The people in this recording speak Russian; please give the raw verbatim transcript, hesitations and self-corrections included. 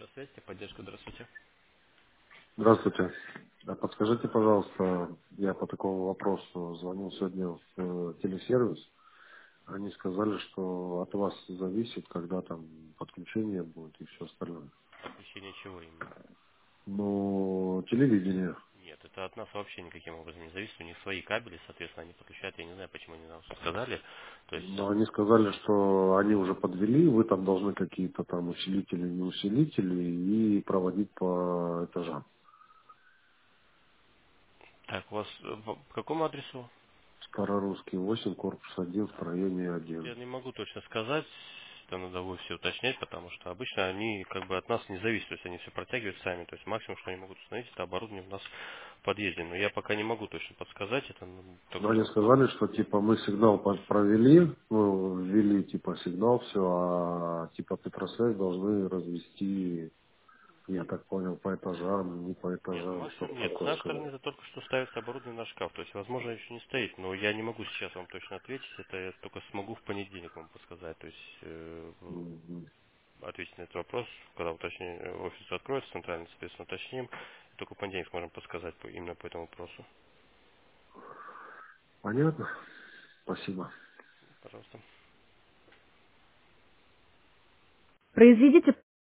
Связь, поддержка, здравствуйте. Здравствуйте. А подскажите, пожалуйста, я по такому вопросу звонил сегодня в э, телесервис. Они сказали, что от вас зависит, когда там подключение будет и все остальное. Подключение чего именно? Ну, телевидение. Нет, это от нас вообще никаким образом не зависит. У них свои кабели, соответственно, они подключают. Я не знаю, почему они нам сказали. То есть, Но они сказали, что они уже подвели, вы там должны какие-то там усилители, не усилители и проводить по этажам. так, у вас э, в- по какому адресу? Старорусский восемь, корпус один, в районе Я один. не могу точно сказать. Это надо будет все уточнять, потому что обычно они как бы от нас не зависят. То есть они все протягивают сами. То есть максимум, что они могут установить, это оборудование у нас в подъезде. Но я пока не могу точно подсказать. Это ну, Но только они что. сказали, что типа мы сигнал по- провели, ну, ввели типа сигнал, все, а типа Петросвязь должны развести, я так понял, по этажам, не по Нет, этажам, максимум что-то нет. С такое нашей стороны сказали. это только что ставится оборудование на шкаф. То есть, возможно, еще не стоит, но я не могу сейчас вам точно ответить. Это я только смогу в понедельник вам подсказать. То есть э, Мгм. ответить на этот вопрос, когда уточним, офис откроется центральный, соответственно, уточним. Только в понедельник сможем подсказать по- именно по этому вопросу. Понятно? Спасибо. Пожалуйста. Произведите